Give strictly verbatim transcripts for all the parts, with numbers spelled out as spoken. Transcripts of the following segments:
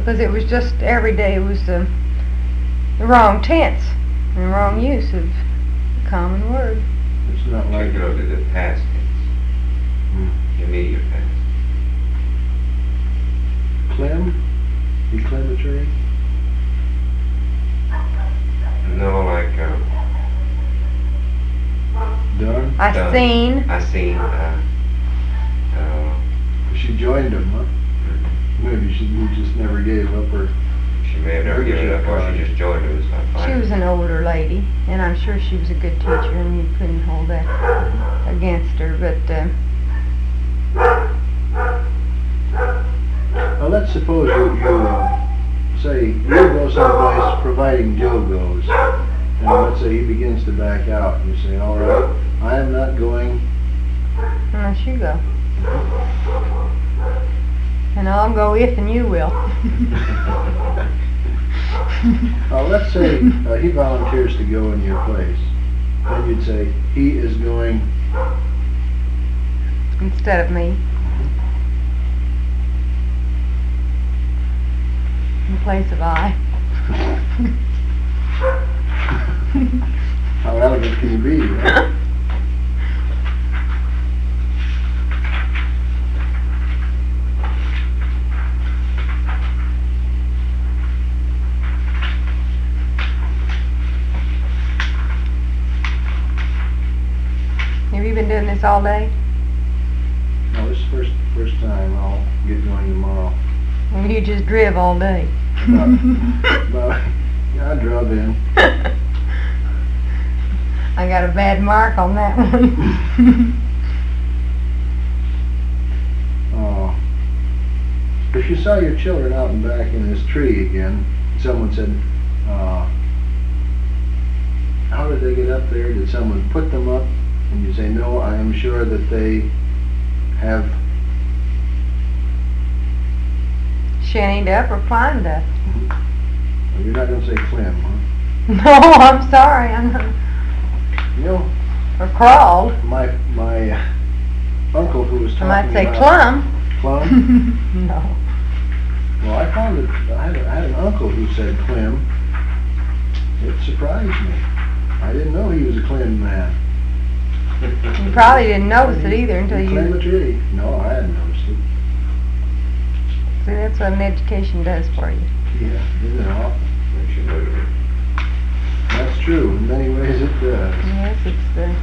because it was just every day it was the, the wrong tense and wrong use of the common word. It's not like... Particularly the past tense, Hmm. immediate past. Clem? Declamatory? No, like, uh, Done? I Done. seen. I seen, uh, uh, She joined him, huh? Maybe she he just never gave up her... she may have never given it up, or she just joined it, it was not She fine. was an older lady, and I'm sure she was a good teacher, and you couldn't hold that against her, but, uh, Well, let's suppose you, you uh, say, you go someplace providing Joe goes, and let's say he begins to back out, and you say, all right, I am not going... unless you go. And I'll go if and you will. Uh, let's say uh, he volunteers to go in your place. Then you'd say, he is going... Instead of me. In place of I. How elegant can you be? Right? Have you been doing this all day? No, this is the first, first time. I'll get going tomorrow. Well, you just driv all day. About, about, yeah, I drove in. I got a bad mark on that one. Oh. If you saw your children out and back in this tree again, someone said, uh, how did they get up there? Did someone put them up? And you say, no, I am sure that they have... Shinnied up or climbed up. Well, you're not going to say Clem, huh? No, I'm sorry. I'm not. You know, Or crawled. my my uh, uncle who was I talking might say about... clumb. Plum? No. Well, I found that I had, a, I had an uncle who said Clem. It surprised me. I didn't know he was a Clem man. You probably didn't notice it either until you... Climb a tree. No, I hadn't noticed it. See, that's what an education does for you. Yeah, isn't it awful? Makes you motivate. That's true. In many ways it does. Yes, it's the...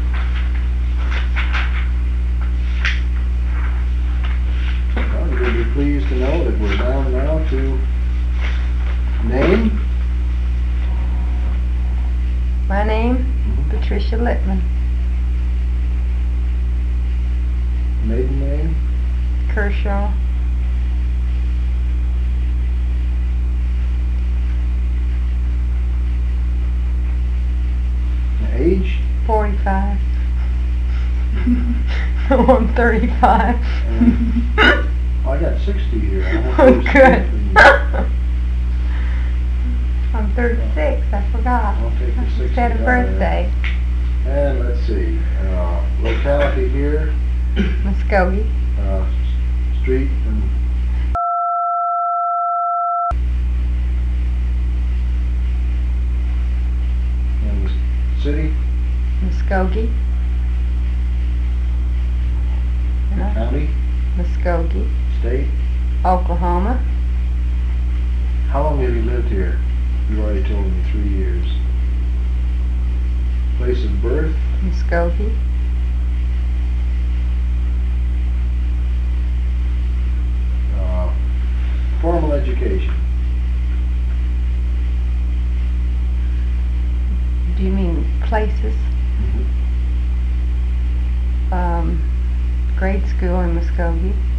Well, you're going to be pleased to know that we're down now to name. My name? Mhm. Patricia Littman. Maiden name. Kershaw. Age. forty-five. Oh, I'm thirty-five. And, oh, I got sixty here. I won't Oh, lose good. fifty. I'm thirty-six, I forgot. I'll take the I just sixty had a out of birthday. And let's see. Uh, locality here. Muskogee. Uh, s- street and and the city, Muskogee. And I- county, Muskogee. state. Oklahoma. How long have you lived here? You already told me three years. Place of birth, Muskogee. uh, formal education. Do you mean places? Um, grade school in Muskogee.